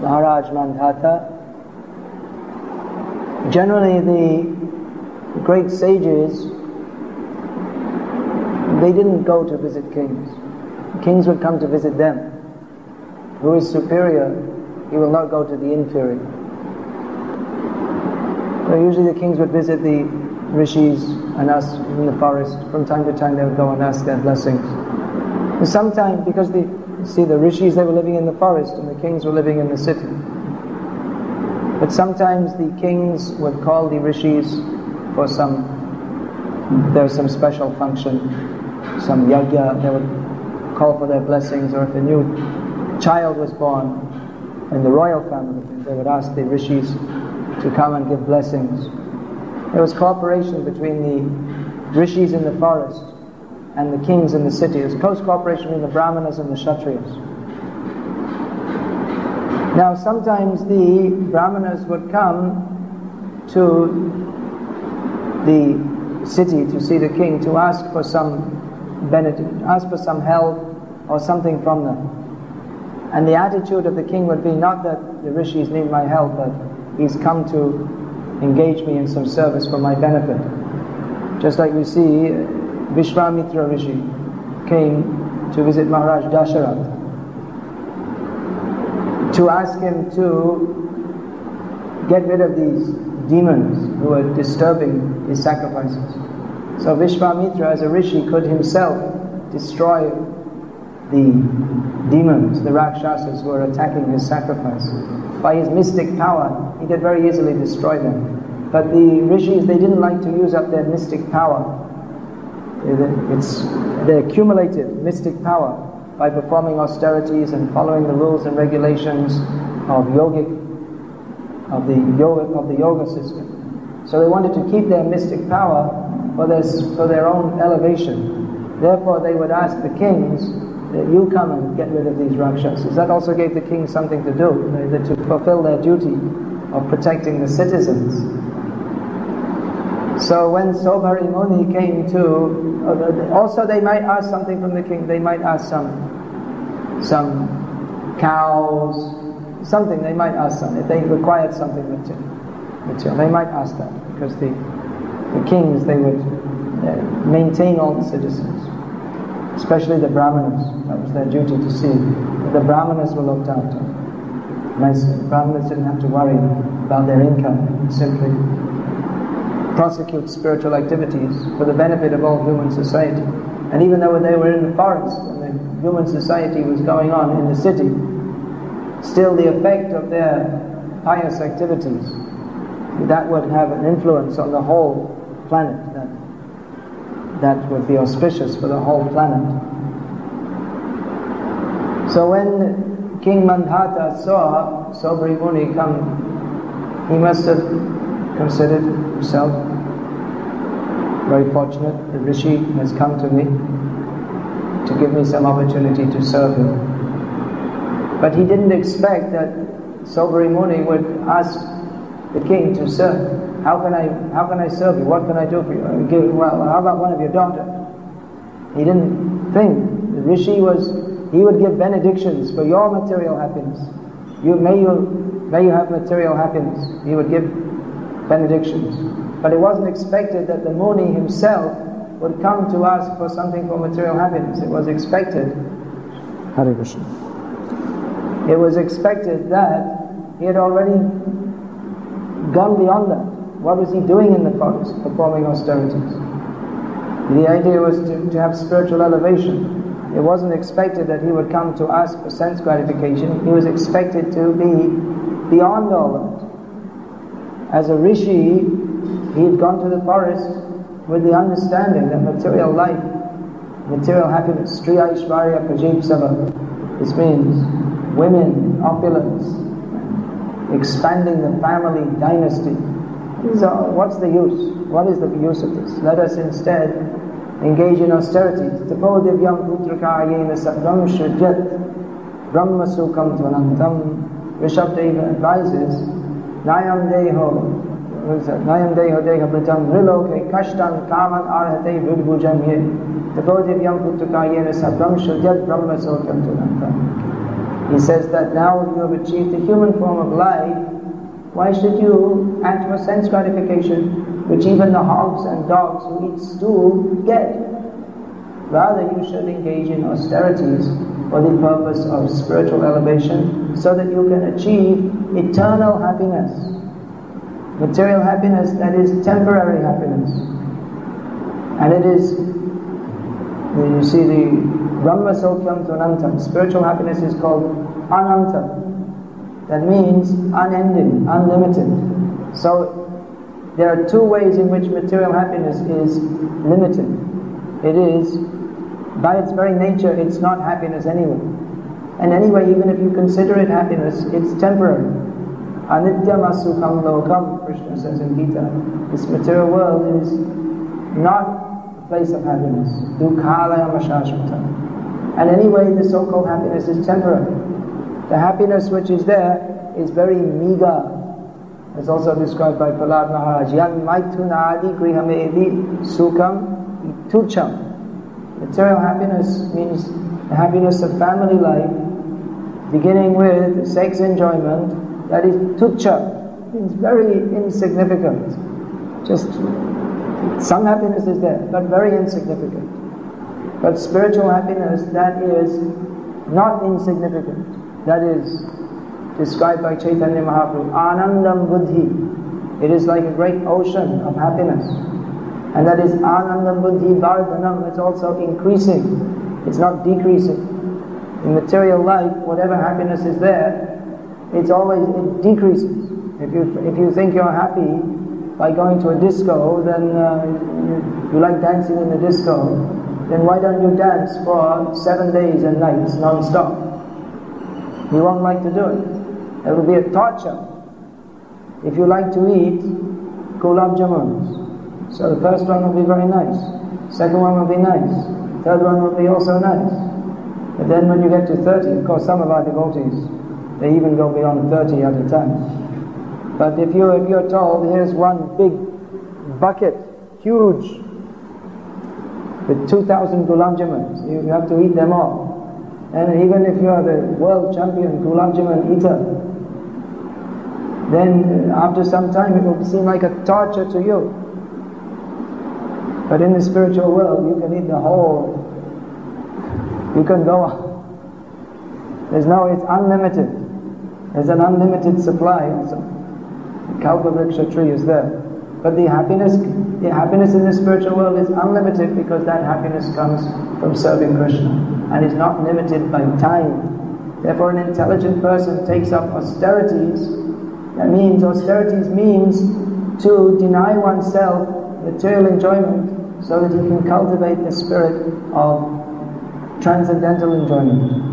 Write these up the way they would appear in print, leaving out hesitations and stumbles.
Maharaj Mandhata. Generally the great sages, they didn't go to visit kings. Kings would come to visit them. Who is superior, he will not go to the inferior. So usually the kings would visit the rishis and us in the forest. From time to time they would go and ask their blessings. And sometimes, because the rishis, they were living in the forest and the kings were living in the city. But sometimes the kings would call the rishis for there was some special function, some yajna, they would call for their blessings, or if a new child was born in the royal family, they would ask the rishis to come and give blessings. There was cooperation between the rishis in the forest and the kings in the city. There was close cooperation between the brahmanas and the kshatriyas. Now sometimes the brahmanas would come to the city to see the king, to ask for some benefit, ask for some help or something from them. And the attitude of the king would be not that the rishis need my help, but he's come to engage me in some service for my benefit. Just like we see Vishwamitra Rishi came to visit Maharaj Dasharatha to ask him to get rid of these demons who were disturbing his sacrifices. So Vishwamitra as a rishi could himself destroy the demons, the Rakshasas who were attacking his sacrifice. By his mystic power, he could very easily destroy them. But the rishis, they didn't like to use up their mystic power. They accumulated mystic power by performing austerities and following the rules and regulations of the yoga system. So they wanted to keep their mystic power for their own elevation. Therefore they would ask the kings that you come and get rid of these Rakshasas. That also gave the king something to do, to fulfill their duty of protecting the citizens. So when Sobhari Muni came to, also they might ask something from the king. They might ask some cows, something. They might ask some if they required something material. They might ask that because the kings, they would maintain all the citizens, especially the brahmanas. That was their duty to see that the brahmanas were looked after. The brahmanas didn't have to worry about their income, simply prosecute spiritual activities for the benefit of all human society. And even though they were in the forest and the human society was going on in the city, still the effect of their pious activities, that would have an influence on the whole planet, that would be auspicious for the whole planet. So when King Mandhata saw Sobhari Muni come, he must have considered himself very fortunate. The rishi has come to me to give me some opportunity to serve him. But he didn't expect that Sobhari Muni would ask the king to serve. How can I serve you? What can I do for you? Well, how about one of your daughters? He didn't think. The rishi he would give benedictions for your material happiness. May you have material happiness. He would give benedictions. But it wasn't expected that the Muni himself would come to ask for something for material happiness. It was expected, Hare Krishna, it was expected that he had already gone beyond that. What was he doing in the forest? Performing austerities. The idea was to have spiritual elevation. It wasn't expected that he would come to ask for sense gratification. He was expected to be beyond all that. As a rishi, he had gone to the forest with the understanding that material life, material happiness, Striya Ishvarya Prajipsava, this means women, opulence, expanding the family dynasty. What's the use? What is the use of this? Let us instead engage in austerity. Tapodivyam putraka satram shujat brahma sukham tvanantam. Rishabdeva advises, Nayam deho deha pratam riloke kashtan kaman arhate vidbhujan ye. Tapodivyam putraka satram shujat brahma sukham tvanantam. He says that now you have achieved the human form of life, why should you act for sense gratification, which even the hogs and dogs who eat stool get? Rather, you should engage in austerities for the purpose of spiritual elevation, so that you can achieve eternal happiness. Material happiness, that is temporary happiness. And it is, you see, the Brahma Sokyam Tunantam, spiritual happiness is called Ananta. That means unending, unlimited. So there are two ways in which material happiness is limited. It is, by its very nature, it's not happiness anyway. And anyway, even if you consider it happiness, it's temporary. Anityam asukham lokam, Krishna says in Gita. This material world is not a place of happiness. Dukhalayam ashashvata. And anyway, the so-called happiness is temporary. The happiness which is there is very meager. It's also described by Prahlad Maharaj. Yan maitunadi grihamevi sukham itucham. Material happiness means the happiness of family life, beginning with sex enjoyment. That is tucha, means very insignificant. Just some happiness is there, but very insignificant. But spiritual happiness, that is not insignificant. That is described by Chaitanya Mahaprabhu. Anandam buddhi. It is like a great ocean of happiness. And that is Anandam buddhi vardhanam. It's also increasing. It's not decreasing. In material life, whatever happiness is there, it decreases. If you think you're happy by going to a disco, then you like dancing in the disco, then why don't you dance for 7 days and nights non-stop? You won't like to do it. It will be a torture. If you like to eat gulab jamuns, so the first one will be very nice, second one will be nice, third one will be also nice. But then when you get to 30, of course some of our devotees, they even go beyond 30 at a time. But if you're told, here's one big bucket, huge, with 2,000 gulab jamuns, you have to eat them all. And even if you are the world champion gulab jamun eater, then after some time it will seem like a torture to you. But in the spiritual world, you can eat the whole, you can go on. It's unlimited. There's an unlimited supply also. The Kalpavriksha tree is there. But the happiness in the spiritual world is unlimited, because that happiness comes from serving Krishna and is not limited by time. Therefore, an intelligent person takes up austerities. Austerities means to deny oneself material enjoyment so that he can cultivate the spirit of transcendental enjoyment.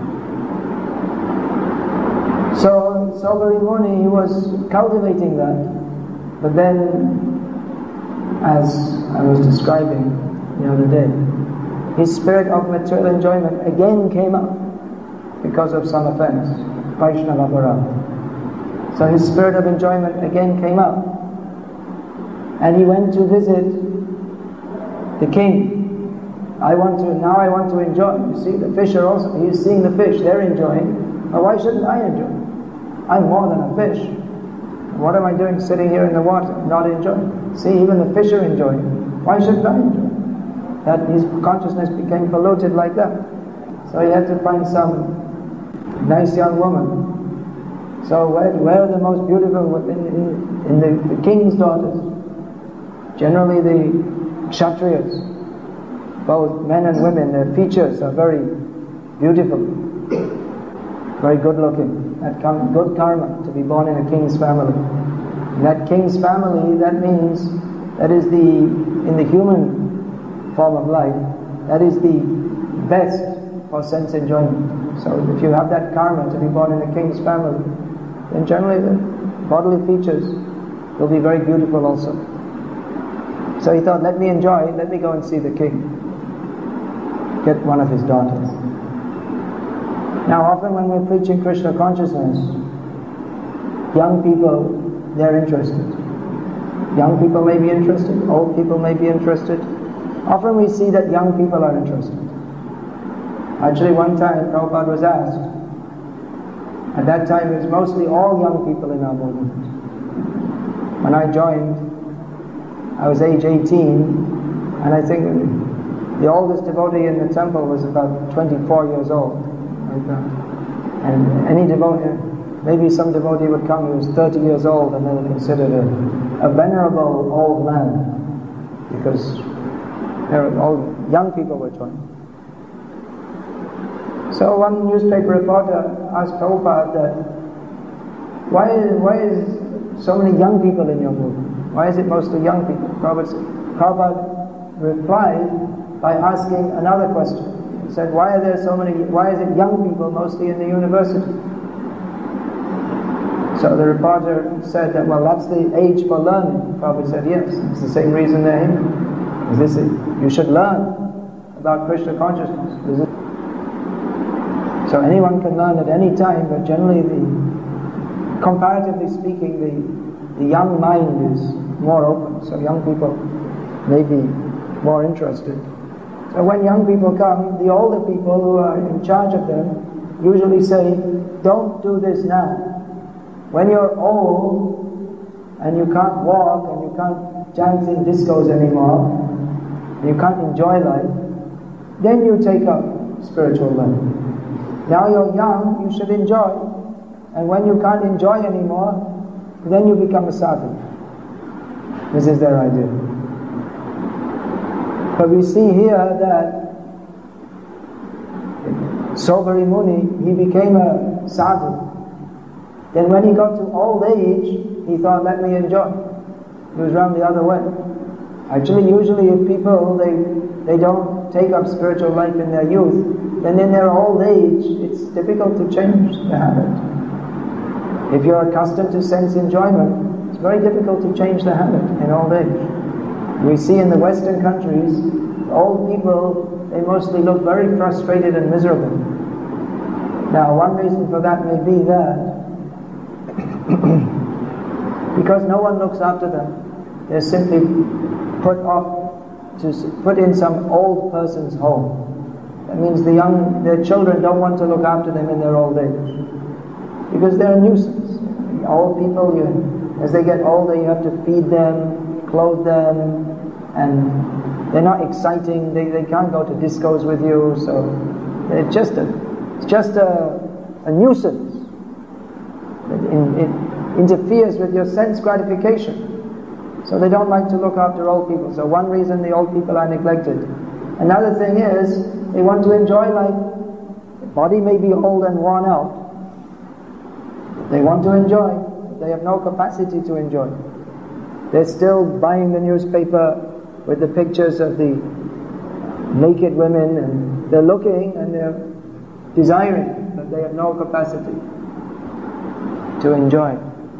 So Saubhari Muni, he was cultivating that. But then, as I was describing the other day, his spirit of material enjoyment again came up because of some offense, Vaishnava Aparadha. So his spirit of enjoyment again came up. And he went to visit the king. I want to enjoy. You see, the fish are also, he's seeing the fish, they're enjoying. But why shouldn't I enjoy? I'm more than a fish. What am I doing sitting here in the water, not enjoying? See, even the fish are enjoying. Why shouldn't I enjoy? That his consciousness became polluted like that. So he had to find some nice young woman. So where are the most beautiful in the king's daughters? Generally the Kshatriyas, both men and women, their features are very beautiful, very good looking. That comes good karma to be born in a king's family. In that king's family, that means that is in the human form of life, that is the best for sense enjoyment. So if you have that karma to be born in a king's family, then generally the bodily features will be very beautiful also. So he thought, let me enjoy, let me go and see the king, get one of his daughters. Now often when we're preaching Krishna consciousness, young people, they're interested. Young people may be interested, old people may be interested. Often we see that young people are interested. Actually one time Prabhupada was asked, At that time it was mostly all young people in our movement. When I joined, I was age 18, and I think the oldest devotee in the temple was about 24 years old, like that. And any devotee, maybe some devotee would come who was 30 years old and they were considered a venerable old man, because all young people were joining. So one newspaper reporter asked Prabhupada that, why is so many young people in your movement? Why is it mostly young people? Prabhupada replied by asking another question. He said, why is it young people mostly in the university? So the reporter said that, well, that's the age for learning. Prabhupada said, yes, it's the same reason they're here. You should learn about Krishna consciousness. So anyone can learn at any time, but generally, comparatively speaking, the young mind is more open. So young people may be more interested. So when young people come, the older people who are in charge of them usually say, don't do this now. When you're old and you can't walk and you can't dance in discos anymore, and you can't enjoy life, then you take up spiritual learning. Now you're young, you should enjoy. And when you can't enjoy anymore, then you become a sadhu. This is their idea. But we see here that Saubhari Muni, he became a sadhu. Then when he got to old age, he thought, let me enjoy. He was round the other way. Actually, usually if people, they don't take up spiritual life in their youth, then in their old age, it's difficult to change the habit. If you're accustomed to sense enjoyment, it's very difficult to change the habit in old age. We see in the Western countries, old people, they mostly look very frustrated and miserable. Now, one reason for that may be that because no one looks after them. They're simply put in some old person's home. That means their children don't want to look after them in their old age, because they're a nuisance. Old people, as they get older, you have to feed them, clothe them, and they're not exciting. They can't go to discos with you, so it's just a nuisance. It interferes with your sense gratification. So they don't like to look after old people. So one reason the old people are neglected. Another thing is, they want to enjoy life. The body may be old and worn out. They want to enjoy. They have no capacity to enjoy. They're still buying the newspaper with the pictures of the naked women, and they're looking and they're desiring, but they have no capacity to enjoy.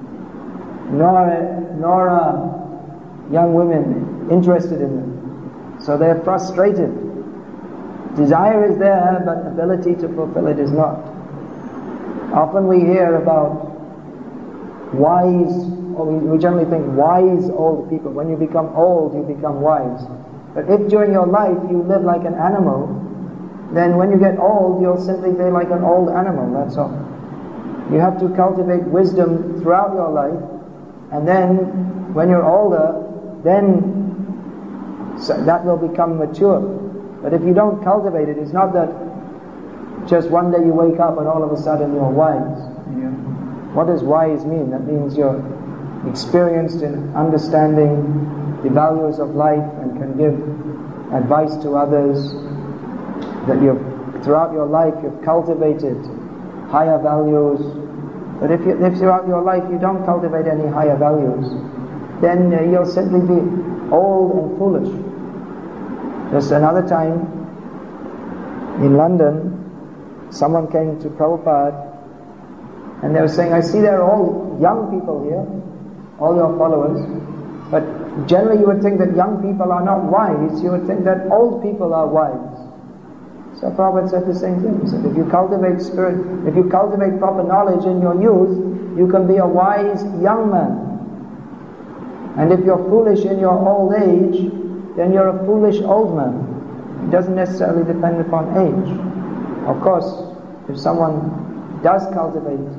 Nor are young women interested in them. So they're frustrated. Desire is there, but ability to fulfill it is not. Often we hear about wise, or we generally think wise old people. When you become old, you become wise. But if during your life you live like an animal, then when you get old, you'll simply be like an old animal, that's all. You have to cultivate wisdom throughout your life, and then when you're older, then that will become mature. But if you don't cultivate it, it's not that just one day you wake up and all of a sudden you're wise. What does wise mean? That means you're experienced in understanding the values of life and can give advice to others, that throughout your life you've cultivated higher values. But if throughout your life you don't cultivate any higher values, then you'll simply be old and foolish. Just another time in London, someone came to Prabhupada and they were saying, I see they're all young people here, all your followers, but generally you would think that young people are not wise, you would think that old people are wise. So Prabhupada said the same thing. He said, if you cultivate proper knowledge in your youth, you can be a wise young man. And if you're foolish in your old age, then you're a foolish old man. It doesn't necessarily depend upon age. Of course, if someone does cultivate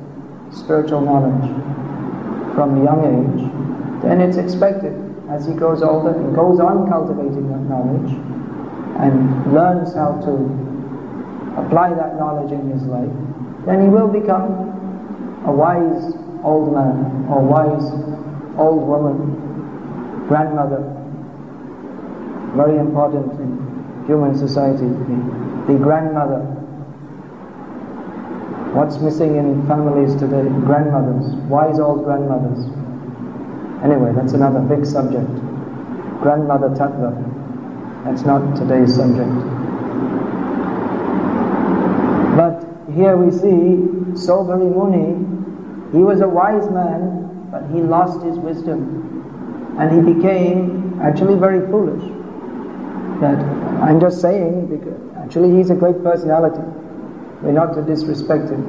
spiritual knowledge from a young age, then it's expected as he grows older and goes on cultivating that knowledge and learns how to apply that knowledge in his life, then he will become a wise old man or wise old woman, grandmother. Very important in human society, the grandmother. What's missing in families today? Grandmothers, wise old grandmothers. Anyway, that's another big subject. Grandmother Tattva. That's not today's subject. But here we see Saubhari Muni, he was a wise man, but he lost his wisdom. And he became actually very foolish. That I'm just saying, because actually he's a great personality. We're not to disrespect him.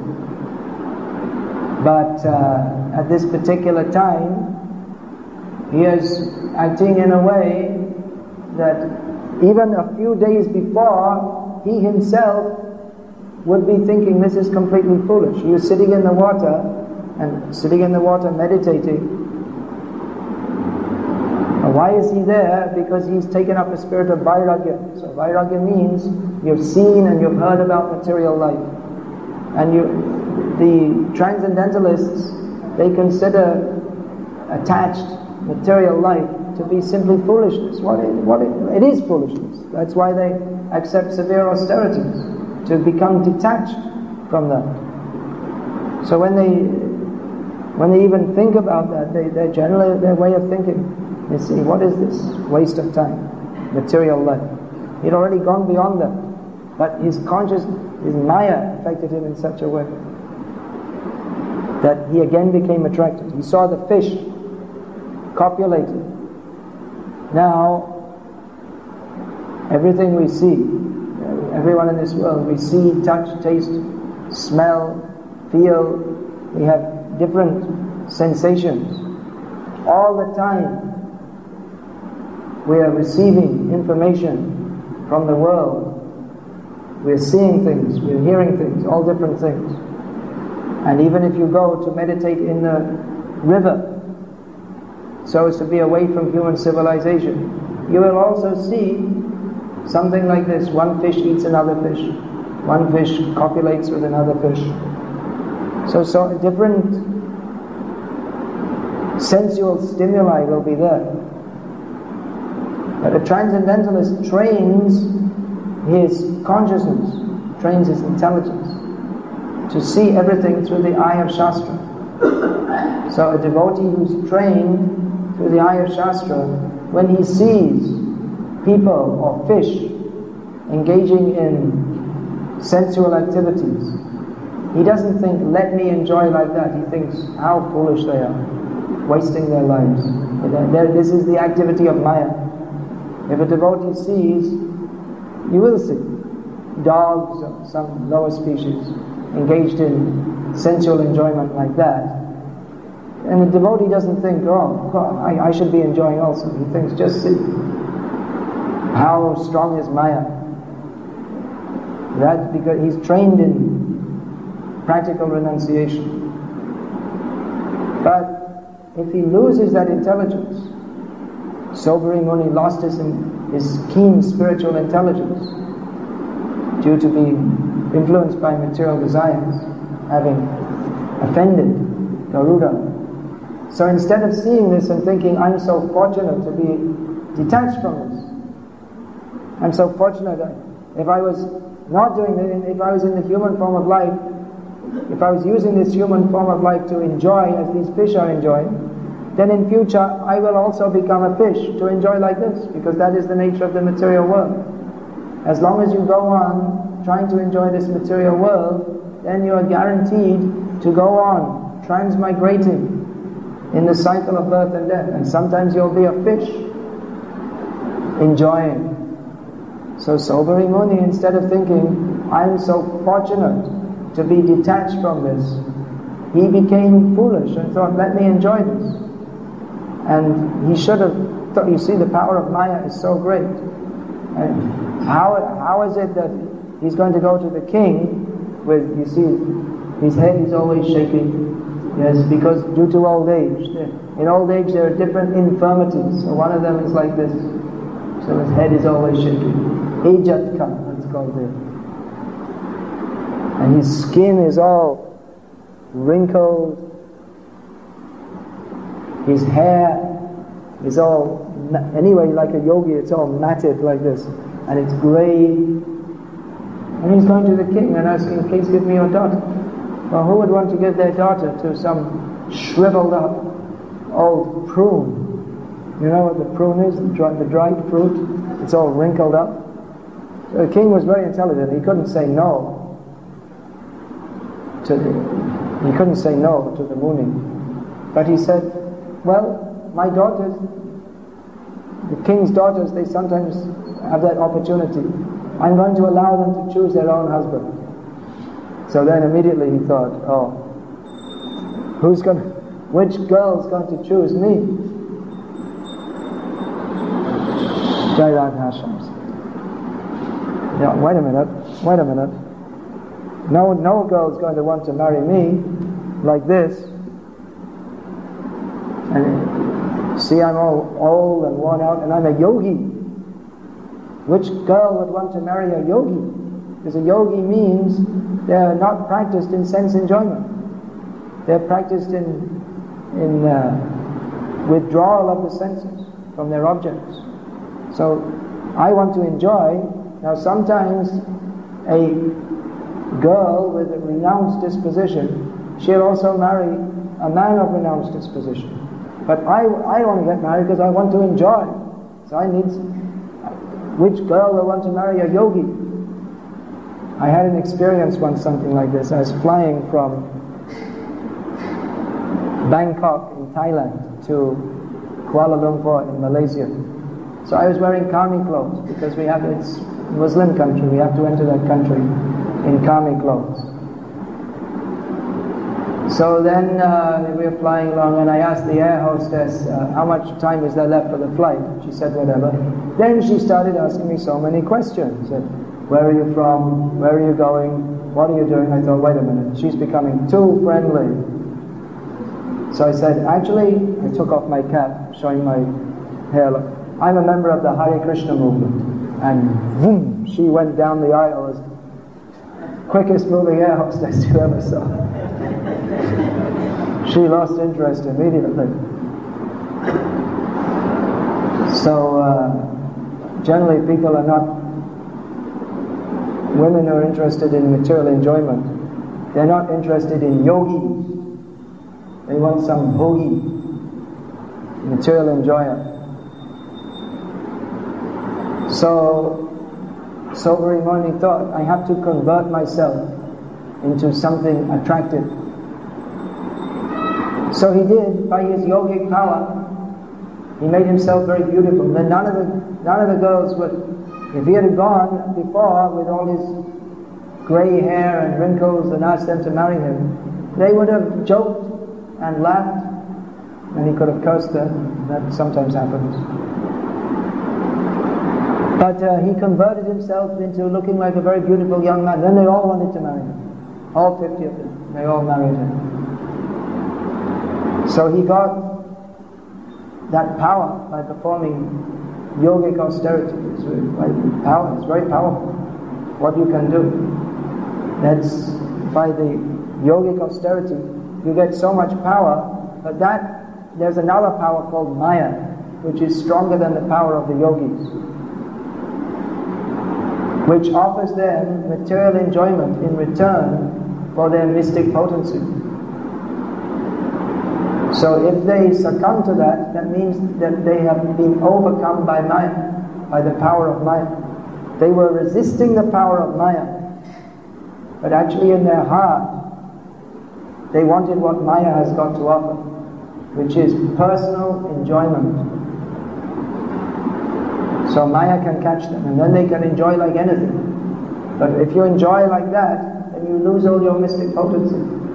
But at this particular time, he is acting in a way that even a few days before, he himself would be thinking this is completely foolish. He was sitting in the water meditating. And why is he there? Because he's taken up a spirit of vairagya. So vairagya means you've seen and you've heard about material life. And the transcendentalists, they consider attached material life to be simply foolishness. It is foolishness. That's why they accept severe austerities, to become detached from that. So when they even think about that, they're generally their way of thinking. They say, what is this waste of time? Material life. He'd already gone beyond that. But his Maya affected him in such a way that he again became attracted. He saw the fish copulating. Now, everything we see, everyone in this world, we see, touch, taste, smell, feel, we have different sensations. All the time we are receiving information from the world. We're seeing things, we're hearing things, all different things. And even if you go to meditate in the river, so as to be away from human civilization, you will also see something like this. One fish eats another fish. One fish copulates with another fish. So different sensual stimuli will be there. But a transcendentalist trains his consciousness, trains his intelligence to see everything through the eye of Shastra. So a devotee who's trained through the eye of Shastra, when he sees people or fish engaging in sensual activities, he doesn't think, let me enjoy like that. He thinks, how foolish they are, wasting their lives. This is the activity of Maya. If a devotee sees, you will see dogs or some lower species engaged in sensual enjoyment like that. And the devotee doesn't think, oh, God, I should be enjoying also. He thinks, just see how strong is Maya. That's because he's trained in practical renunciation. But if he loses that intelligence, Saubhari Muni lost his keen spiritual intelligence due to being influenced by material desires, having offended Garuda. So instead of seeing this and thinking, I'm so fortunate to be detached from this, I'm so fortunate that if I was not doing it, if I was in the human form of life, if I was using this human form of life to enjoy as these fish are enjoying, then in future I will also become a fish to enjoy like this, because that is the nature of the material world. As long as you go on trying to enjoy this material world, then you are guaranteed to go on transmigrating in the cycle of birth and death. And sometimes you'll be a fish enjoying. So Saubhari Muni, instead of thinking, I'm so fortunate to be detached from this, he became foolish and thought, let me enjoy this. And he should have thought, you see, the power of Maya is so great. And how is it that he's going to go to the king with, you see, his head is always shaking, Yes, because due to old age. In old age there are different infirmities. So one of them is like this. So his head is always shaking. Ajatka, it's called there. And his skin is all wrinkled. His hair is all, anyway, like a yogi, it's all matted like this. And it's grey. And he's going to the king and asking, please give me your daughter. Well, who would want to give their daughter to some shriveled up old prune? You know what the prune is? The dried fruit? It's all wrinkled up. So the king was very intelligent. He couldn't say no to the Muni. But he said, well, my daughters, the king's daughters, they sometimes have that opportunity. I'm going to allow them to choose their own husband. So then immediately he thought, oh, which girl's going to choose me? Jai Radha Shams. Yeah, wait a minute. No girl's going to want to marry me like this. And see, I'm all old and worn out, and I'm a yogi. Which girl would want to marry a yogi? Because a yogi means they're not practiced in sense enjoyment. They're practiced in withdrawal of the senses from their objects. So I want to enjoy. Now sometimes a girl with a renounced disposition, she'll also marry a man of renounced disposition. But I want to get married because I want to enjoy. So I need, which girl will want to marry a yogi? I had an experience once, something like this. I was flying from Bangkok in Thailand to Kuala Lumpur in Malaysia. So I was wearing kami clothes because it's a Muslim country. We have to enter that country in kami clothes. So then we were flying along, and I asked the air hostess, how much time is there left for the flight? She said whatever. Then she started asking me so many questions. Said, where are you from? Where are you going? What are you doing? I thought, wait a minute, she's becoming too friendly. So I said, actually, I took off my cap, showing my hair. I'm a member of the Hare Krishna movement. And boom, she went down the aisle as quickest moving air hostess you ever saw. She lost interest immediately. So generally people are not, women who are interested in material enjoyment, they're not interested in yogi. They want some bhogi, material enjoyer. So Sobri Muni thought, I have to convert myself into something attractive. So he did, by his yogic power. He made himself very beautiful. Then none of the girls would, if he had gone before with all his grey hair and wrinkles and asked them to marry him, they would have joked and laughed, and he could have cursed them. That sometimes happens. But he converted himself into looking like a very beautiful young man. Then they all wanted to marry him. All 50 of them. They all married him. So he got that power by performing yogic austerity. It's very powerful. What you can do. That's by the yogic austerity, you get so much power, but there's another power called Maya, which is stronger than the power of the yogis, which offers them material enjoyment in return for their mystic potency. So if they succumb to that, that means that they have been overcome by Maya, by the power of Maya. They were resisting the power of Maya, but actually in their heart, they wanted what Maya has got to offer, which is personal enjoyment. So Maya can catch them, and then they can enjoy like anything. But if you enjoy like that, then you lose all your mystic potency.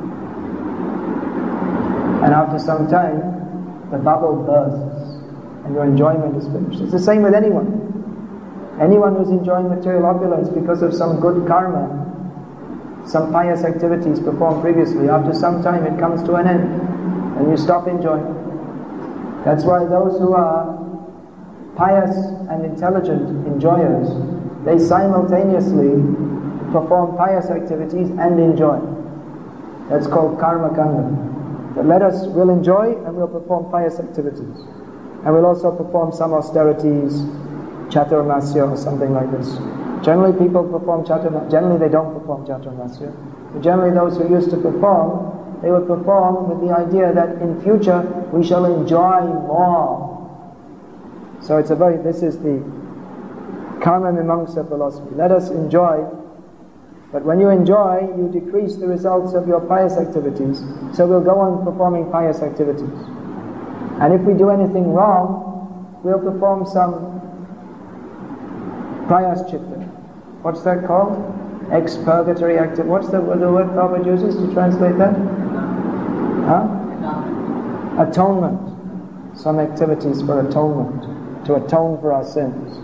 And after some time, the bubble bursts, and your enjoyment is finished. It's the same with anyone. Anyone who's enjoying material opulence because of some good karma, some pious activities performed previously, after some time it comes to an end and you stop enjoying. That's why those who are pious and intelligent enjoyers, they simultaneously perform pious activities and enjoy. That's called karma kanda. But we'll enjoy and we'll perform pious activities. And we'll also perform some austerities, chaturmasya or something like this. Generally people perform chaturmasya, generally they don't perform chaturmasya. But generally those who used to perform, they would perform with the idea that in future we shall enjoy more. So this is the karma mimamsa philosophy. Let us enjoy, but when you enjoy, you decrease the results of your pious activities, so we'll go on performing pious activities. And if we do anything wrong, we'll perform some prayaschita. What's that called? Expurgatory activity. What's the word Prabhupada uses to translate that? Atonement. Some activities for atonement, to atone for our sins.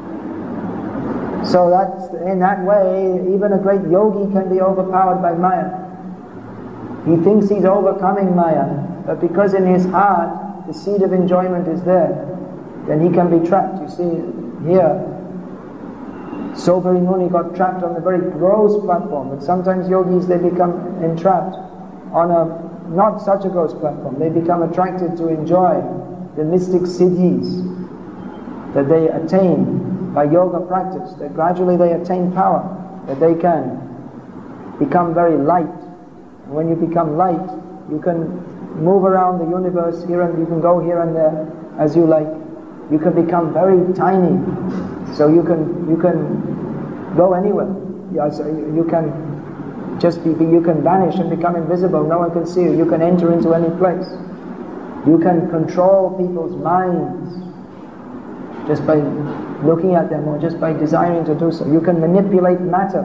So in that way, even a great yogi can be overpowered by Maya. He thinks he's overcoming Maya, but because in his heart the seed of enjoyment is there, then he can be trapped. You see here, Sobari Muni got trapped on the very gross platform, but sometimes yogis, they become entrapped on a not such a gross platform. They become attracted to enjoy the mystic siddhis that they attain by yoga practice, that gradually they attain power, that they can become very light. And when you become light, you can move around the universe here and you can go here and there as you like. You can become very tiny, so you can go anywhere. So you can you can vanish and become invisible. No one can see you. You can enter into any place. You can control people's minds just by looking at them or just by desiring to do so. You can manipulate matter.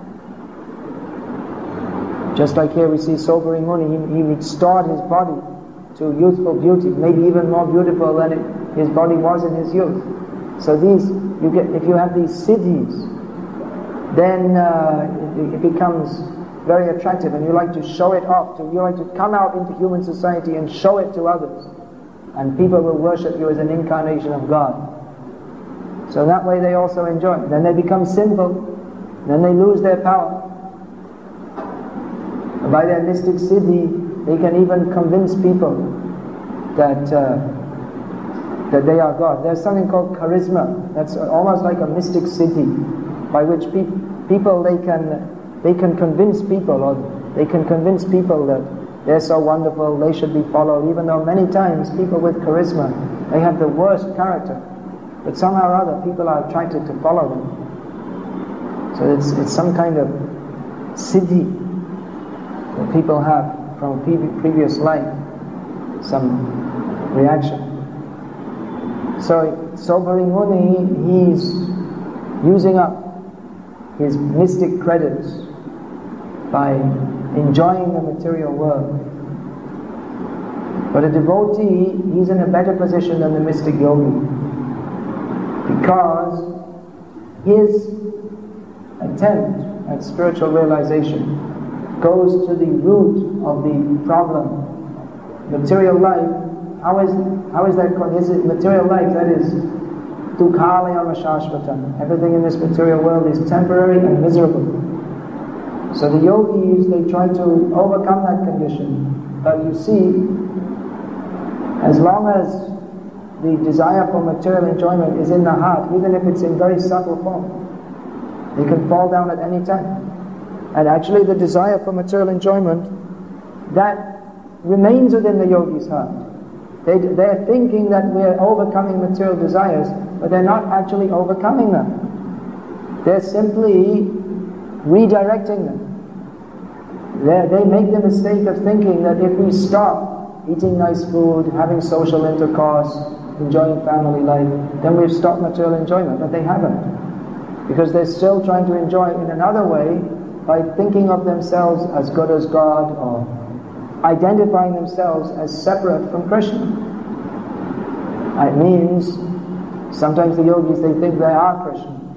Just like here we see Sobari Muni, he restored his body to youthful beauty, maybe even more beautiful than his body was in his youth. So if you have these siddhis, then it becomes very attractive, and you like to show it off. You like to come out into human society and show it to others, and people will worship you as an incarnation of God. So that way they also enjoy. Then they become sinful, then they lose their power. By their mystic siddhi, they can even convince people that they are God. There's something called charisma. That's almost like a mystic siddhi, by which people they can convince people, or they can convince people that they're so wonderful, they should be followed, even though many times people with charisma, they have the worst character, but somehow or other people are attracted to follow them. So it's some kind of siddhi that people have from a previous life, some reaction. So Sobari Muni, he's using up his mystic credits by enjoying the material world. But a devotee, he's in a better position than the mystic yogi, because his attempt at spiritual realization goes to the root of the problem. Material life, how is that called? Is it material life? That is dukkhalayam shashvatam. Everything in this material world is temporary and miserable. So the yogis, they try to overcome that condition. But you see, as long as the desire for material enjoyment is in the heart, even if it's in very subtle form, they can fall down at any time. And actually the desire for material enjoyment, that remains within the yogi's heart. They're thinking that we're overcoming material desires, but they're not actually overcoming them. They're simply redirecting them. They make the mistake of thinking that if we stop eating nice food, having social intercourse, enjoying family life, then we've stopped material enjoyment. But they haven't. Because they're still trying to enjoy in another way by thinking of themselves as good as God, or identifying themselves as separate from Krishna. It means sometimes the yogis, they think they are Krishna.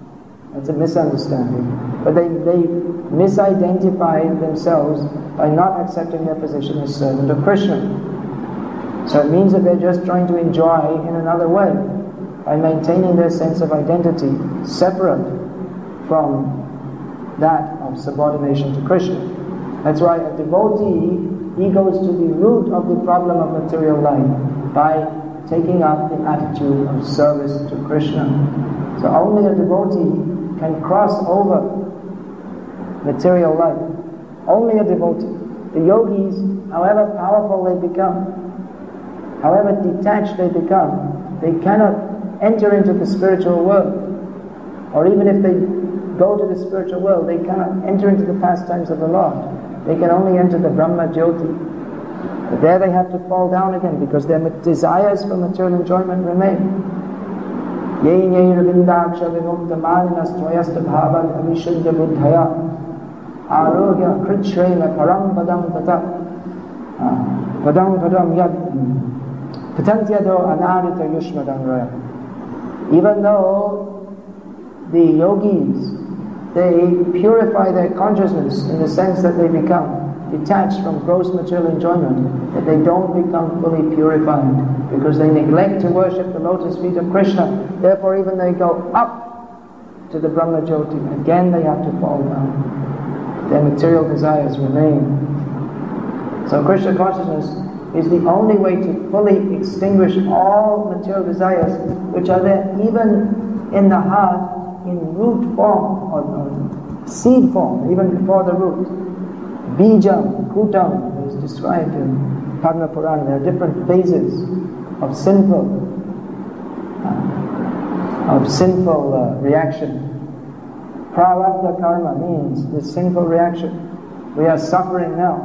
That's a misunderstanding. But they misidentify themselves by not accepting their position as servant of Krishna. So it means that they're just trying to enjoy in another way, by maintaining their sense of identity separate from that of subordination to Krishna. That's why a devotee, he goes to the root of the problem of material life by taking up the attitude of service to Krishna. So only a devotee can cross over material life. Only a devotee. The yogis, however powerful they become, however detached they become, they cannot enter into the spiritual world. Or even if they go to the spiritual world, they cannot enter into the pastimes of the Lord. They can only enter the Brahma Jyoti. But there they have to fall down again because their desires for material enjoyment remain. Yei ravindaksha vimukta malinas tvayasta bhavan avishudya buddhaya arogya kritshrena param padam tata padam yad patantyado anadita yushmadam raya. Even though the yogis, they purify their consciousness in the sense that they become detached from gross material enjoyment, that they don't become fully purified because they neglect to worship the lotus feet of Krishna. Therefore even they go up to the Brahma Jyoti. Again they have to fall down. Their material desires remain. So Krishna consciousness is the only way to fully extinguish all material desires which are there even in the heart in root form or seed form, even before the root. Bijam, Kutam is described in Padma Purana. There are different phases of sinful reaction. Prarabdha karma means the sinful reaction. We are suffering now.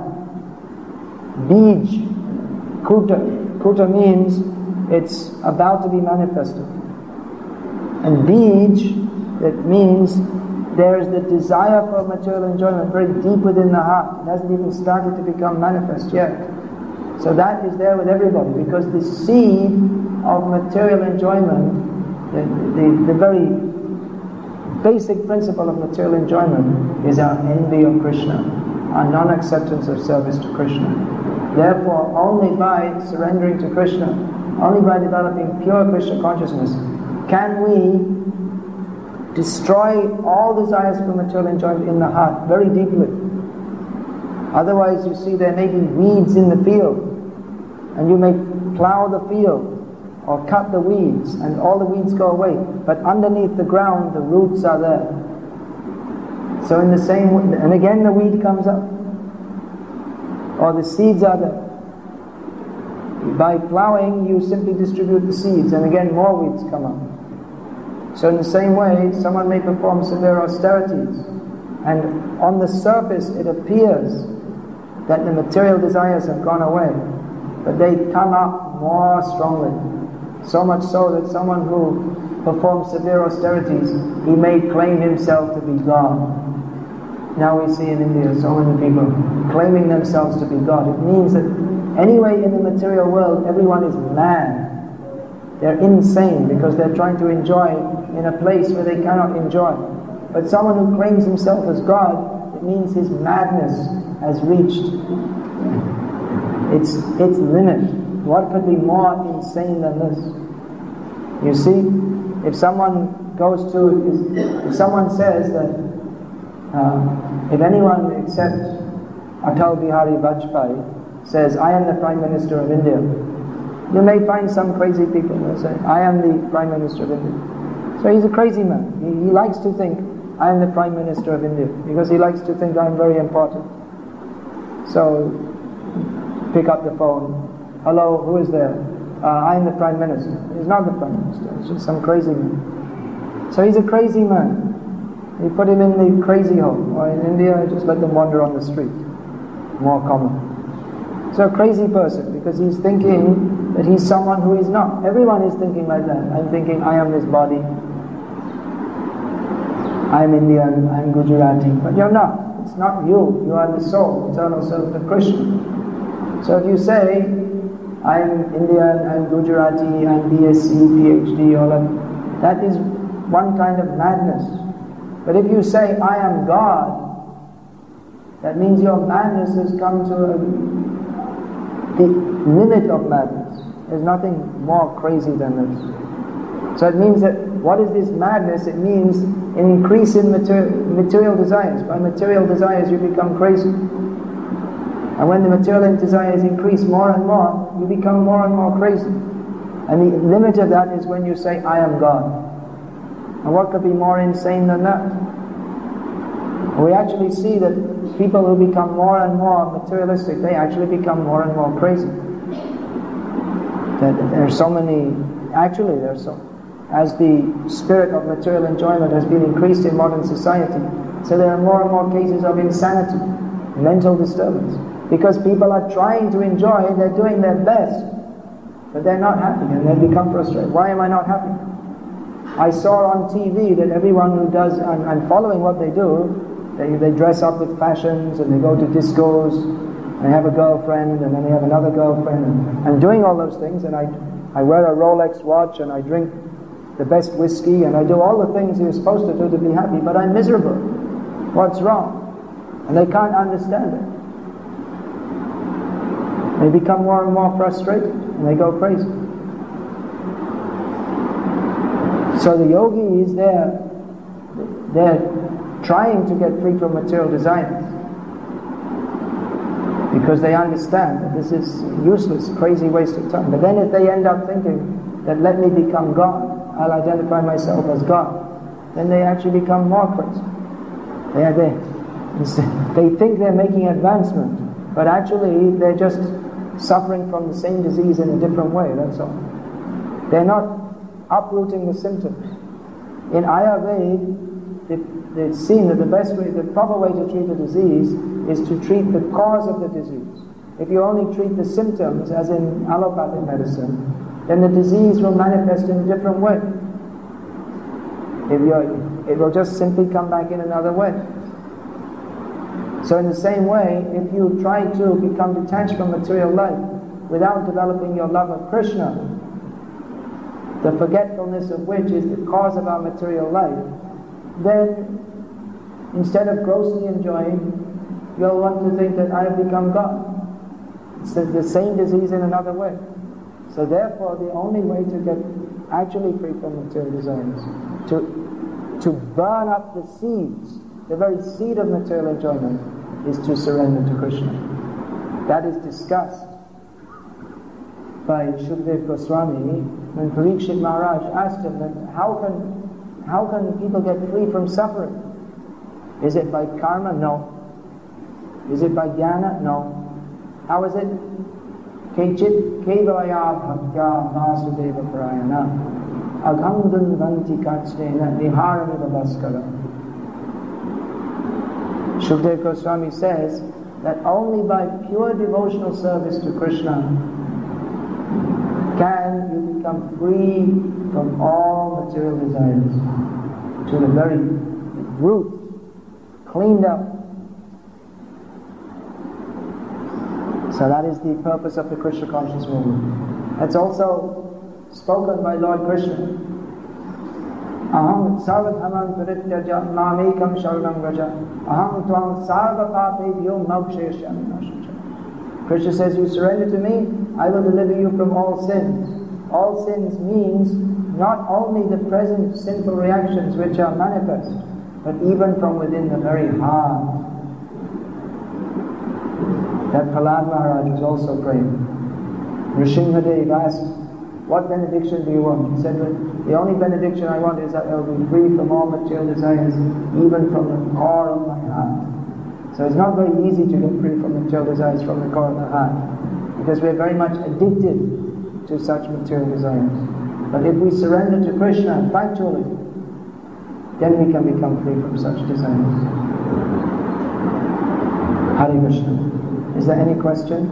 Bij, Kuta means it's about to be manifested. And Bij, it means there is the desire for material enjoyment very deep within the heart. It hasn't even started to become manifest yet. So that is there with everybody, because the seed of material enjoyment, the very basic principle of material enjoyment is our envy of Krishna, our non-acceptance of service to Krishna. Therefore, only by surrendering to Krishna, only by developing pure Krishna consciousness, can we destroy all desires for material enjoyment in the heart very deeply. Otherwise, you see, there may be weeds in the field, and you may plow the field or cut the weeds, and all the weeds go away. But underneath the ground, the roots are there. So in the same way, and again the weed comes up, or the seeds are there. By plowing, you simply distribute the seeds, and again more weeds come up. So in the same way, someone may perform severe austerities, and on the surface it appears that the material desires have gone away, but they come up more strongly. So much so that someone who performs severe austerities, he may claim himself to be God. Now we see in India so many people claiming themselves to be God. It means that anyway in the material world, everyone is mad. They're insane because they're trying to enjoy in a place where they cannot enjoy. But someone who claims himself as God, it means his madness has reached its limit. What could be more insane than this? You see, if someone says that if anyone except Atal Bihari Vajpayee says, I am the Prime Minister of India, you may find some crazy people who say, I am the Prime Minister of India. So he's a crazy man. He likes to think, I am the Prime Minister of India, because he likes to think I'm very important. So, pick up the phone. Hello, who is there? I am the Prime Minister. He's not the Prime Minister, it's just some crazy man. So he's a crazy man. You put him in the crazy home, or in India, just let them wander on the street. More common. So a crazy person, because he's thinking that he's someone who is not. Everyone is thinking like that. I'm thinking, I am this body. I'm Indian, I'm Gujarati. But you're not. It's not you. You are the soul, eternal servant of Krishna. So if you say, I'm Indian, I'm Gujarati, I'm BSc, PhD, all of that is one kind of madness. But if you say, I am God, that means your madness has come to the limit of madness. There's nothing more crazy than this. So it means that, what is this madness? It means an increase in material desires. By material desires you become crazy. And when the material desires increase more and more, you become more and more crazy. And the limit of that is when you say, I am God. And what could be more insane than that? We actually see that people who become more and more materialistic, they actually become more and more crazy. That there are so many, actually there are so, as the spirit of material enjoyment has been increased in modern society, so there are more and more cases of insanity, mental disturbance. Because people are trying to enjoy, they're doing their best, but they're not happy and they become frustrated. Why am I not happy? I saw on TV that everyone who does, and following what they do, they dress up with fashions and they go to discos, and they have a girlfriend and then they have another girlfriend, and doing all those things, and I wear a Rolex watch and I drink the best whiskey and I do all the things you're supposed to do to be happy, but I'm miserable. What's wrong? And they can't understand it. They become more and more frustrated and they go crazy. So the yogis, they're trying to get free from material desires because they understand that this is useless, crazy waste of time. But then if they end up thinking that let me become God, I'll identify myself as God, then they actually become more crazy. They think they're making advancement, but actually they're just suffering from the same disease in a different way, that's all. They're not uprooting the symptoms. In Ayurveda, they've seen that the proper way to treat a disease is to treat the cause of the disease. If you only treat the symptoms, as in allopathic medicine, then the disease will manifest in a different way. It will just simply come back in another way. So in the same way, if you try to become detached from material life without developing your love of Krishna, the forgetfulness of which is the cause of our material life, then instead of grossly enjoying, you'll want to think that I have become God. It's the same disease in another way. So therefore, the only way to get actually free from material desires, to burn up the seeds, the very seed of material enjoyment, is to surrender to Krishna. That is discussed by Shukdev Goswami when Parikshit Maharaj asked him that how can people get free from suffering? Is it by karma? No. Is it by jnana? No. How is it? Kechit kevalaya bhaktya vasudeva prayana aghamdun vanti kachena niharamiva bhaskara. Shukdev Goswami says that only by pure devotional service to Krishna can you become free from all material desires to the very root, cleaned up. So that is the purpose of the Krishna conscious movement. That's also spoken by Lord Krishna. Aham sarvadhamam parityaja mamekam sharanam vraja aham tvam sarva papebhyo mokshayashyami nashacha. Krishna says, you surrender to me, I will deliver you from all sins. All sins means not only the present sinful reactions which are manifest, but even from within the very heart. That Prahlad Maharaj was also praying. Nrsimhadev asked, what benediction do you want? He said, the only benediction I want is that I will be free from all material desires, even from the core of my heart. So it's not very easy to get free from material desires from the core of the heart, because we're very much addicted to such material desires. But if we surrender to Krishna factually, then we can become free from such desires. Hare Krishna. Is there any question?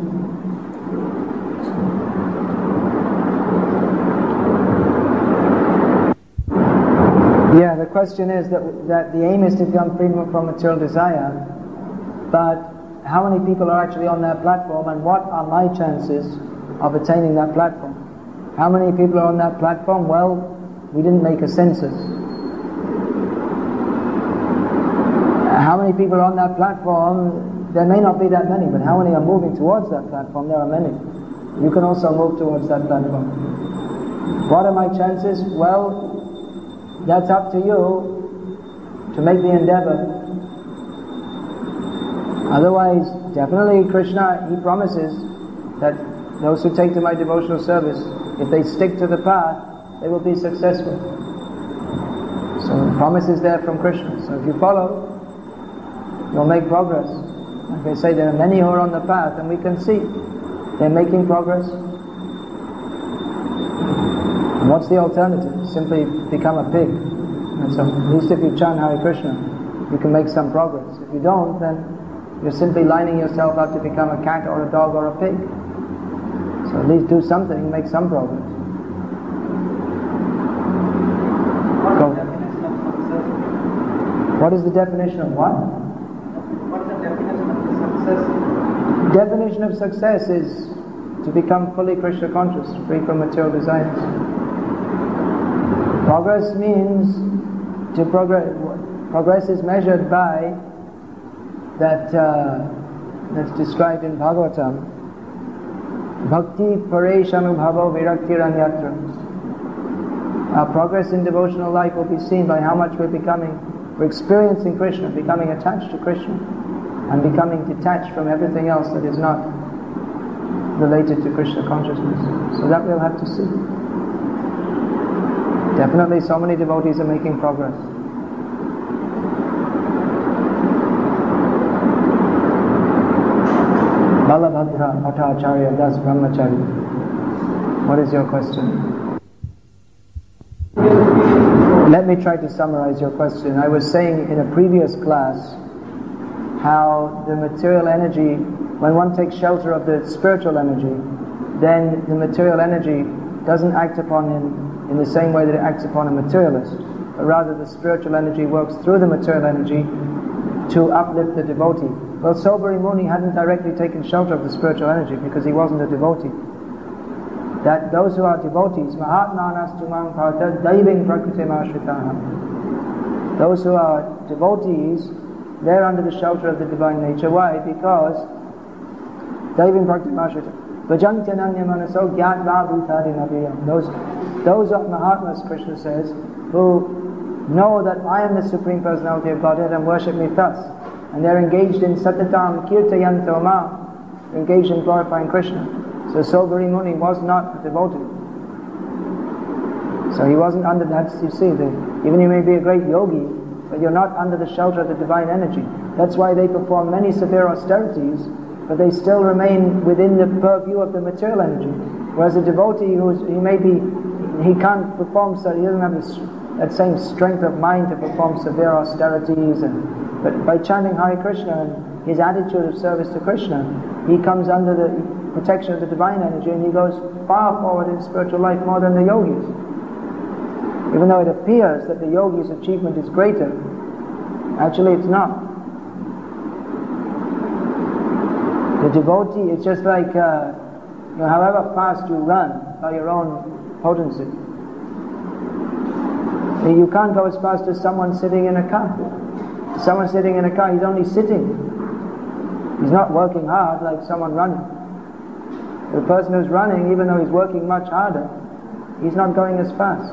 Yeah, the question is that the aim is to become free from material desire, but how many people are actually on that platform, and what are my chances of attaining that platform? How many people are on that platform? Well, we didn't make a census. how many people are on that platform? There may not be that many, but how many are moving towards that platform? There are many. You can also move towards that platform. What are my chances? Well, that's up to you to make the endeavor. Otherwise, definitely Krishna, he promises that those who take to my devotional service, if they stick to the path, they will be successful. So the promise is there from Krishna. So if you follow, you'll make progress. Like I say, there are many who are on the path, and we can see they're making progress. And what's the alternative? Simply become a pig. And so at least if you chant Hare Krishna, you can make some progress. If you don't, then you're simply lining yourself up to become a cat or a dog or a pig. So at least do something, make some progress. What is the definition of what? What is the definition of success? Definition of success is to become fully Krishna conscious, free from material desires. Progress means to progress. Progress is measured by that's described in Bhagavatam. Bhakti pareshanubhavo viraktiranyatra. Our progress in devotional life will be seen by how much we're experiencing Krishna, becoming attached to Krishna, and becoming detached from everything else that is not related to Krishna consciousness. So that we'll have to see. Definitely so many devotees are making progress. Balabhadra Bhattacharya Das Brahmachari. What is your question? Let me try to summarize your question. I was saying in a previous class how the material energy, when one takes shelter of the spiritual energy, then the material energy doesn't act upon him in the same way that it acts upon a materialist, but rather the spiritual energy works through the material energy to uplift the devotee. Well, Sobari Muni hadn't directly taken shelter of the spiritual energy because he wasn't a devotee. That those who are devotees, Mahatmanas tumam bhavata daiving prakritim ashritaha. Those who are devotees, they're under the shelter of the divine nature. Why? Because daiving prakritim ashritaha. Bhajantyanyanya manaso gyatva bhutadinaviyam. Those are Mahatmas, Krishna says, who know that I am the Supreme Personality of Godhead and worship me thus. And they're engaged in satatam kirtayanto ma. They're engaged in glorifying Krishna. So Sobari Muni was not a devotee. So he wasn't under that, you see, even you may be a great yogi, but you're not under the shelter of the divine energy. That's why they perform many severe austerities, but they still remain within the purview of the material energy. Whereas a devotee he can't perform, so he doesn't have that same strength of mind to perform severe austerities, but by chanting Hare Krishna and his attitude of service to Krishna, he comes under the protection of the divine energy and he goes far forward in spiritual life more than the yogis. Even though it appears that the yogi's achievement is greater, actually it's not. The devotee, it's just like however fast you run by your own potency. You can't go as fast as someone sitting in a car. Someone sitting in a car, he's only sitting. He's not working hard like someone running. The person who's running, even though he's working much harder, he's not going as fast.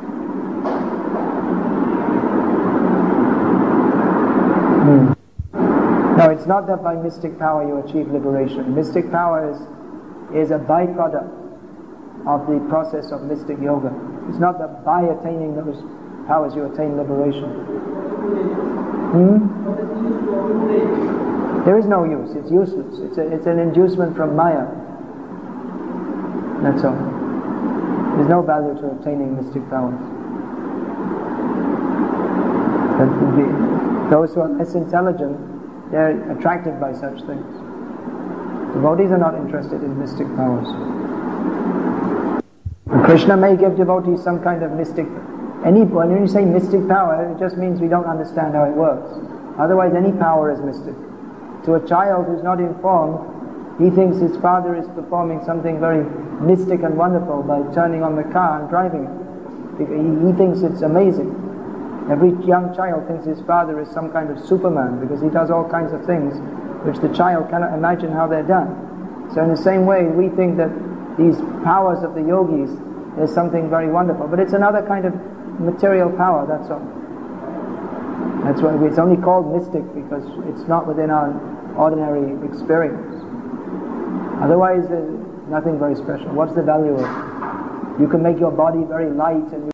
No, it's not that by mystic power you achieve liberation. Mystic power is a byproduct of the process of mystic yoga. It's not that by attaining those powers you attain liberation. There is no use, it's useless. It's an inducement from Maya. That's all. There's no value to obtaining mystic powers. But those who are less intelligent, they're attracted by such things. Devotees are not interested in mystic powers. Krishna may give devotees some kind of mystic. When you say mystic power, it just means we don't understand how it works. Otherwise, any power is mystic. To a child who's not informed, he thinks his father is performing something very mystic and wonderful by turning on the car and driving it. He thinks it's amazing. Every young child thinks his father is some kind of Superman because he does all kinds of things which the child cannot imagine how they're done. So in the same way, we think that these powers of the yogis is something very wonderful, but it's another kind of material power, that's all. That's why it's only called mystic, because it's not within our ordinary experience. Otherwise, there's nothing very special. What's the value of it? You can make your body very light and